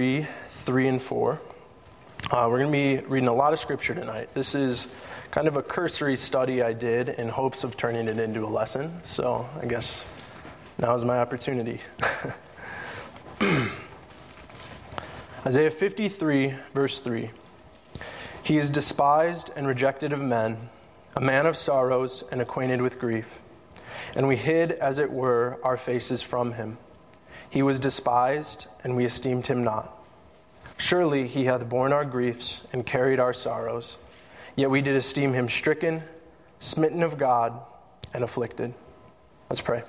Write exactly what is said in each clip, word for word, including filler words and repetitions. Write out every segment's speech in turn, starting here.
fifty-three, three and four. Uh, we're going to be reading a lot of scripture tonight. This is kind of a cursory study I did in hopes of turning it into a lesson. So I guess now is my opportunity. Isaiah fifty-three, verse three. He is despised and rejected of men, a man of sorrows and acquainted with grief. And we hid, as it were, our faces from him. He was despised, and we esteemed him not. Surely he hath borne our griefs and carried our sorrows. Yet we did esteem him stricken, smitten of God, and afflicted. Let's pray.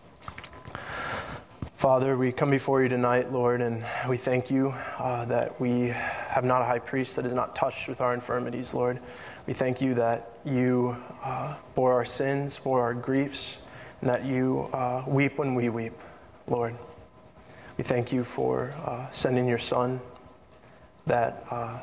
Father, we come before you tonight, Lord, and we thank you uh, that we have not a high priest that is not touched with our infirmities, Lord. We thank you that you uh, bore our sins, bore our griefs, and that you uh, weep when we weep, Lord. We thank you for uh, sending your Son, that uh,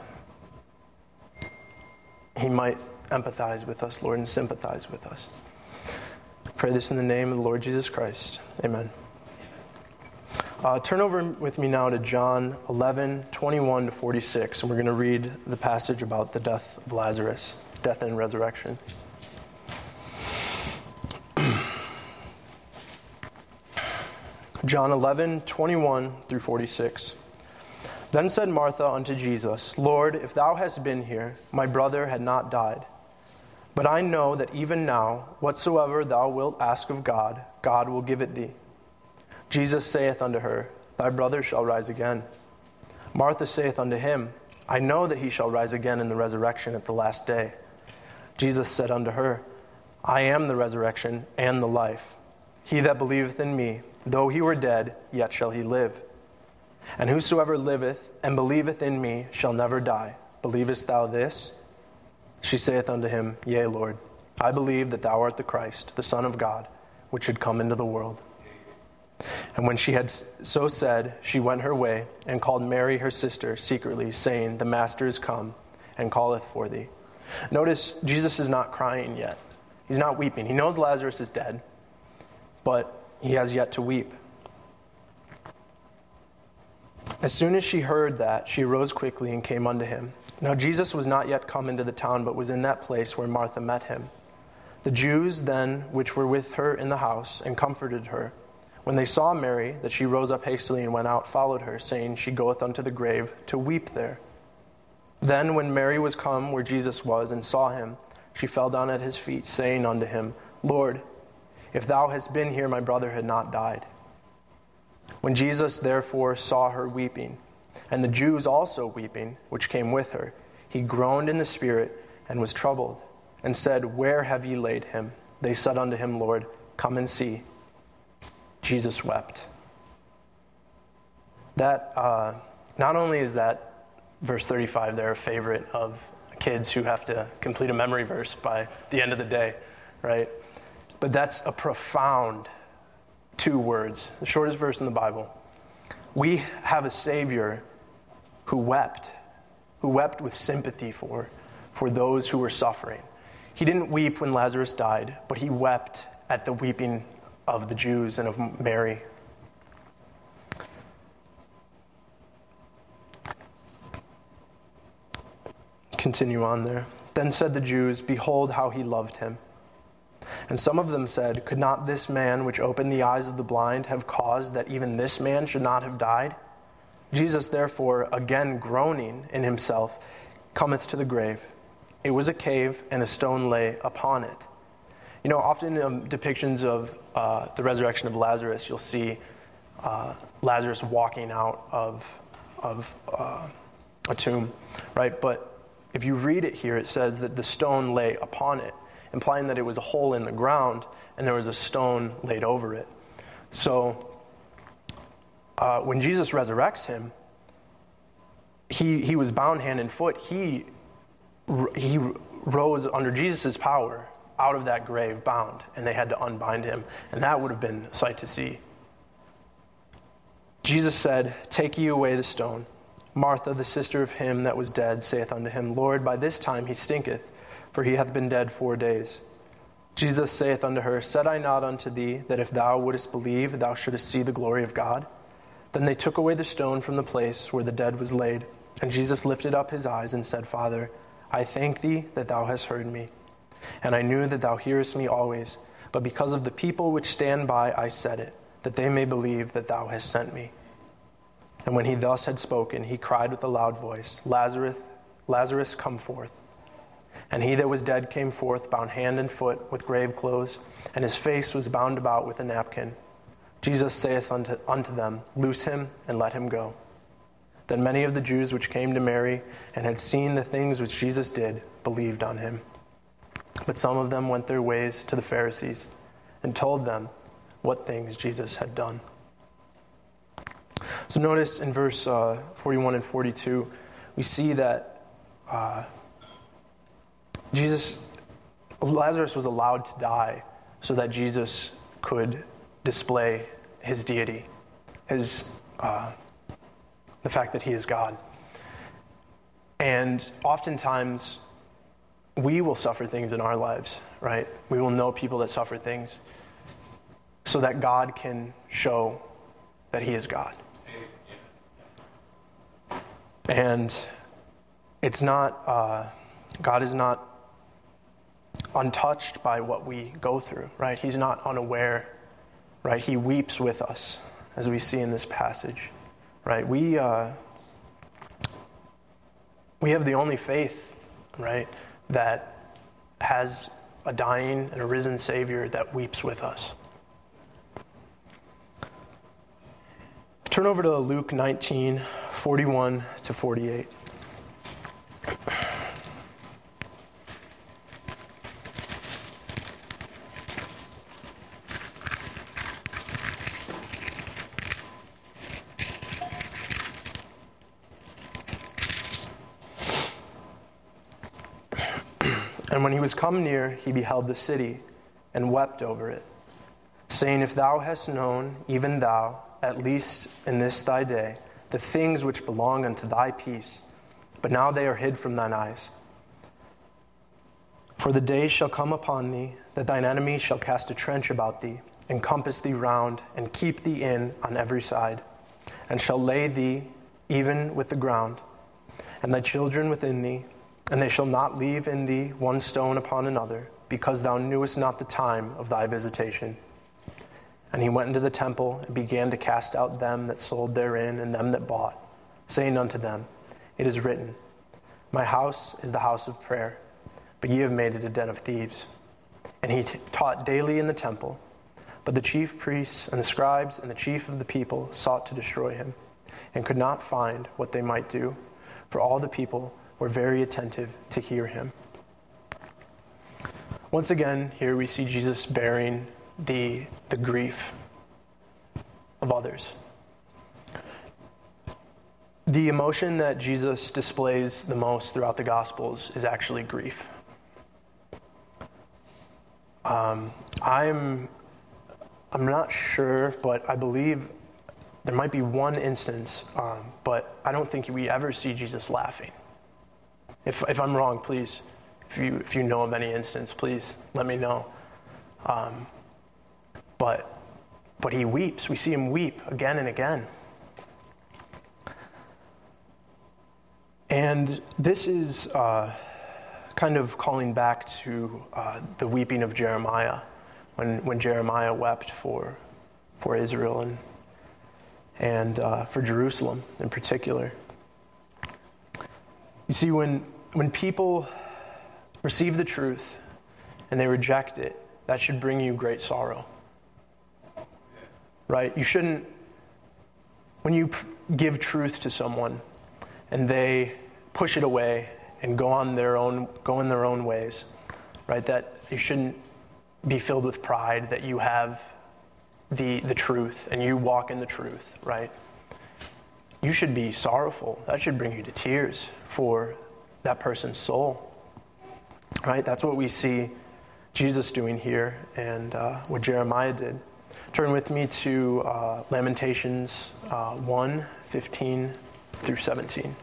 he might empathize with us, Lord, and sympathize with us. I pray this in the name of the Lord Jesus Christ. Amen. Uh, turn over with me now to John eleven, twenty-one to forty-six, and we're going to read the passage about the death of Lazarus, death and resurrection. John eleven, twenty-one through forty-six. Then said Martha unto Jesus, Lord, if thou hadst been here, my brother had not died. But I know that even now, whatsoever thou wilt ask of God, God will give it thee. Jesus saith unto her, Thy brother shall rise again. Martha saith unto him, I know that he shall rise again in the resurrection at the last day. Jesus said unto her, I am the resurrection and the life. He that believeth in me, though he were dead, yet shall he live. And whosoever liveth and believeth in me shall never die. Believest thou this? She saith unto him, Yea, Lord, I believe that thou art the Christ, the Son of God, which should come into the world. And when she had so said, she went her way, and called Mary her sister secretly, saying, The Master is come, and calleth for thee. Notice, Jesus is not crying yet. He's not weeping. He knows Lazarus is dead, but he has yet to weep. As soon as she heard that, she arose quickly and came unto him. Now Jesus was not yet come into the town, but was in that place where Martha met him. The Jews then, which were with her in the house, and comforted her, when they saw Mary, that she rose up hastily and went out, followed her, saying, She goeth unto the grave to weep there. Then when Mary was come where Jesus was, and saw him, she fell down at his feet, saying unto him, Lord, if thou hadst been here, my brother had not died. When Jesus therefore saw her weeping, and the Jews also weeping, which came with her, he groaned in the spirit, and was troubled, and said, Where have ye laid him? They said unto him, Lord, come and see. Jesus wept. That, uh, not only is that verse thirty-five there a favorite of kids who have to complete a memory verse by the end of the day, right? But that's a profound two words, the shortest verse in the Bible. We have a Savior who wept, who wept with sympathy for, for those who were suffering. He didn't weep when Lazarus died, but he wept at the weeping of the Jews and of Mary. Continue on there. Then said the Jews, Behold how he loved him. And some of them said, Could not this man which opened the eyes of the blind have caused that even this man should not have died? Jesus therefore, again groaning in himself, cometh to the grave. It was a cave, and a stone lay upon it. You know, often in um, depictions of uh, the resurrection of Lazarus, you'll see uh, Lazarus walking out of, of uh, a tomb, right? But if you read it here, it says that the stone lay upon it, implying that it was a hole in the ground and there was a stone laid over it. So uh, when Jesus resurrects him, he he was bound hand and foot. He he rose under Jesus' power out of that grave bound, and they had to unbind him, and that would have been a sight to see. Jesus said, Take ye away the stone. Martha, the sister of him that was dead, saith unto him, Lord, by this time he stinketh, for he hath been dead four days. Jesus saith unto her, Said I not unto thee, that if thou wouldest believe, thou shouldest see the glory of God? Then they took away the stone from the place where the dead was laid. And Jesus lifted up his eyes and said, Father, I thank thee that thou hast heard me. And I knew that thou hearest me always. But because of the people which stand by, I said it, that they may believe that thou hast sent me. And when he thus had spoken, he cried with a loud voice, Lazarus, Lazarus, come forth. And he that was dead came forth, bound hand and foot with grave clothes, and his face was bound about with a napkin. Jesus saith unto, unto them, Loose him, and let him go. Then many of the Jews which came to Mary, and had seen the things which Jesus did, believed on him. But some of them went their ways to the Pharisees, and told them what things Jesus had done. So notice in verse uh, forty-one and forty-two, we see that uh, Jesus, Lazarus was allowed to die so that Jesus could display his deity, his uh, the fact that he is God. And oftentimes, we will suffer things in our lives, right? We will know people that suffer things so that God can show that he is God. And it's not, uh, God is not untouched by what we go through, right? He's not unaware, right? He weeps with us, as we see in this passage, right? We, uh, we have the only faith, right, that has a dying and a risen Savior that weeps with us. Turn over to Luke nineteen, forty-one to forty-eight. And when he was come near, he beheld the city, and wept over it, saying, If thou hast known, even thou, at least in this thy day, the things which belong unto thy peace, but now they are hid from thine eyes. For the days shall come upon thee, that thine enemy shall cast a trench about thee, and compass thee round, and keep thee in on every side, and shall lay thee even with the ground, and thy children within thee, and they shall not leave in thee one stone upon another, because thou knewest not the time of thy visitation. And he went into the temple, and began to cast out them that sold therein, and them that bought, saying unto them, It is written, My house is the house of prayer, but ye have made it a den of thieves. And he t- taught daily in the temple. But the chief priests and the scribes and the chief of the people sought to destroy him, and could not find what they might do, for all the people were very attentive to hear him. Once again, here we see Jesus bearing the, the grief of others. The emotion that Jesus displays the most throughout the Gospels is actually grief. Um, I'm, I'm not sure, but I believe there might be one instance, um, but I don't think we ever see Jesus laughing. If if I'm wrong, please, if you if you know of any instance, please let me know. Um, but but he weeps. We see him weep again and again. And this is uh, kind of calling back to uh, the weeping of Jeremiah, when when Jeremiah wept for for Israel and and uh, for Jerusalem in particular. You see, when when people receive the truth and they reject it, that should bring you great sorrow. Right? You shouldn't, when you give truth to someone and they push it away and go on their own, go in their own ways, right? That you shouldn't be filled with pride that you have the the truth and you walk in the truth, right? You should be sorrowful. That should bring you to tears for that person's soul, right? That's what we see Jesus doing here and uh, what Jeremiah did. Turn with me to uh, Lamentations uh, one, fifteen through seventeen.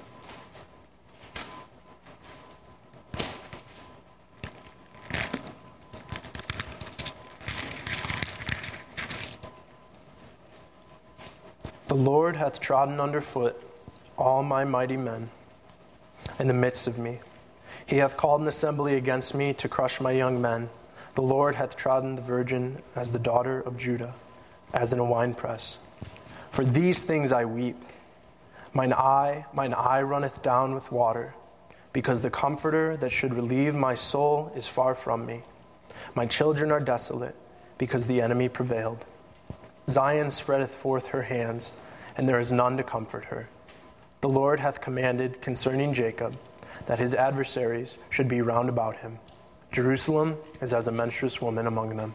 The Lord hath trodden under foot all my mighty men in the midst of me. He hath called an assembly against me to crush my young men. The Lord hath trodden the virgin as the daughter of Judah, as in a winepress. For these things I weep. Mine eye, mine eye runneth down with water, because the Comforter that should relieve my soul is far from me. My children are desolate, because the enemy prevailed. Zion spreadeth forth her hands, and there is none to comfort her. The Lord hath commanded concerning Jacob, that his adversaries should be round about him. Jerusalem is as a menstruous woman among them.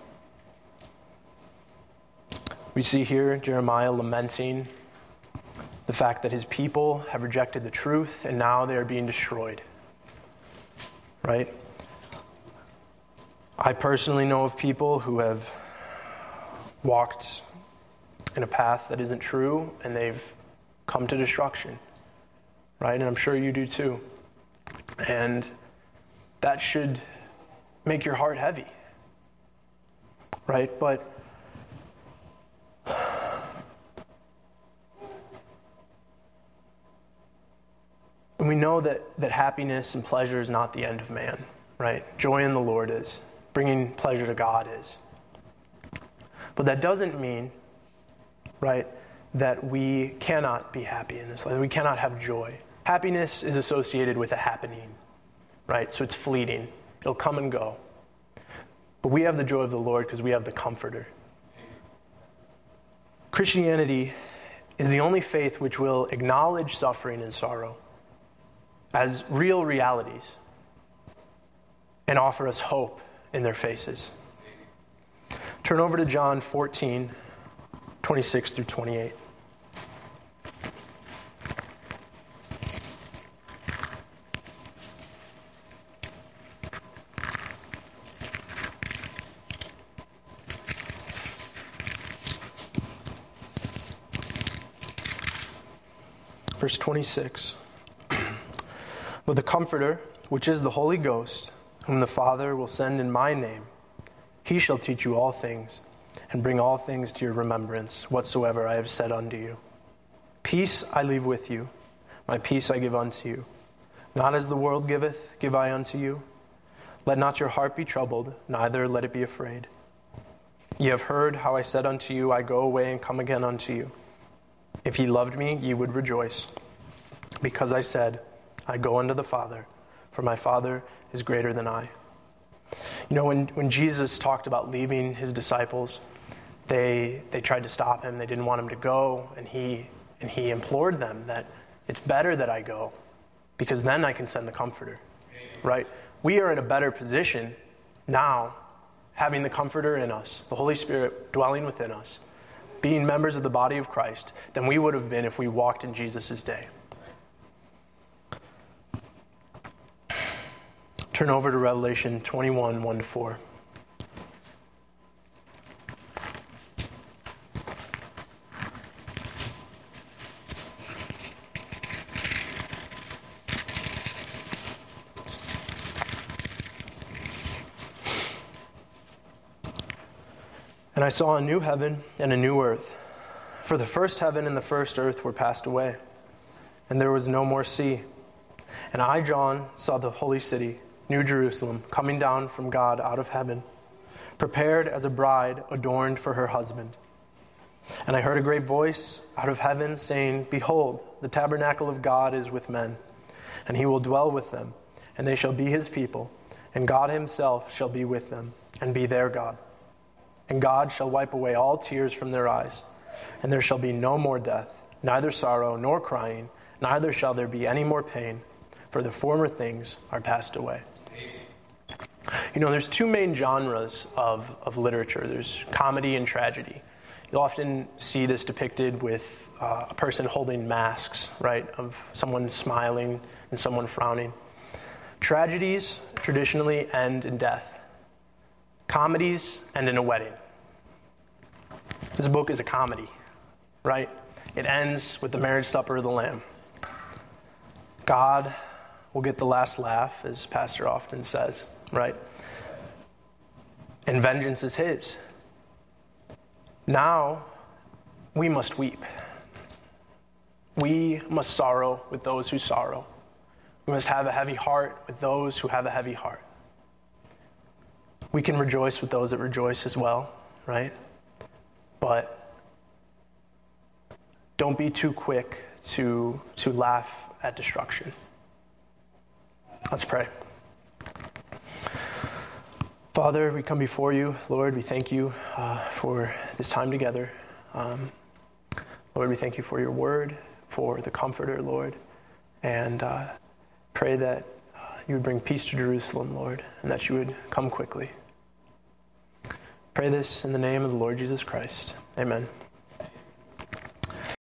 We see here Jeremiah lamenting the fact that his people have rejected the truth and now they are being destroyed. Right? I personally know of people who have walked in a path that isn't true and they've come to destruction. Right? And I'm sure you do too. And that should make your heart heavy. Right? But and we know that, that happiness and pleasure is not the end of man, right? Joy in the Lord is. Bringing pleasure to God is. But that doesn't mean, right, that we cannot be happy in this life. We cannot have joy. Happiness is associated with a happening, right? So it's fleeting. It'll come and go. But we have the joy of the Lord because we have the Comforter. Christianity is the only faith which will acknowledge suffering and sorrow as real realities and offer us hope in their faces. Turn over to John fourteen, twenty-six through twenty-eight. Verse twenty-six. But the Comforter, which is the Holy Ghost, whom the Father will send in my name, he shall teach you all things, and bring all things to your remembrance, whatsoever I have said unto you. Peace I leave with you, my peace I give unto you. Not as the world giveth, give I unto you. Let not your heart be troubled, neither let it be afraid. Ye have heard how I said unto you, I go away and come again unto you. If ye loved me, ye would rejoice, because I said, I go unto the Father, for my Father is greater than I. You know, when, when Jesus talked about leaving his disciples, they they tried to stop him. They didn't want him to go, and he and he implored them that it's better that I go, because then I can send the Comforter. Right? We are in a better position now, having the Comforter in us, the Holy Spirit dwelling within us, being members of the body of Christ, than we would have been if we walked in Jesus' day. Turn over to Revelation twenty-one, one to four. And I saw a new heaven and a new earth, for the first heaven and the first earth were passed away, and there was no more sea. And I, John, saw the holy city, New Jerusalem, coming down from God out of heaven, prepared as a bride adorned for her husband. And I heard a great voice out of heaven saying, Behold, the tabernacle of God is with men, and he will dwell with them, and they shall be his people, and God himself shall be with them, and be their God. And God shall wipe away all tears from their eyes, and there shall be no more death, neither sorrow nor crying, neither shall there be any more pain, for the former things are passed away. You know, there's two main genres of, of literature. There's comedy and tragedy. You'll often see this depicted with uh, a person holding masks, right, of someone smiling and someone frowning. Tragedies traditionally end in death. Comedies end in a wedding. This book is a comedy, right? It ends with the marriage supper of the Lamb. God will get the last laugh, as Pastor often says, right? And vengeance is his. Now, we must weep. We must sorrow with those who sorrow. We must have a heavy heart with those who have a heavy heart. We can rejoice with those that rejoice as well, right? But don't be too quick to, to laugh at destruction. Let's pray. Father, we come before you. Lord, we thank you uh, for this time together. Um, Lord, we thank you for your word, for the Comforter, Lord. And uh, pray that uh, you would bring peace to Jerusalem, Lord, and that you would come quickly. Pray this in the name of the Lord Jesus Christ. Amen.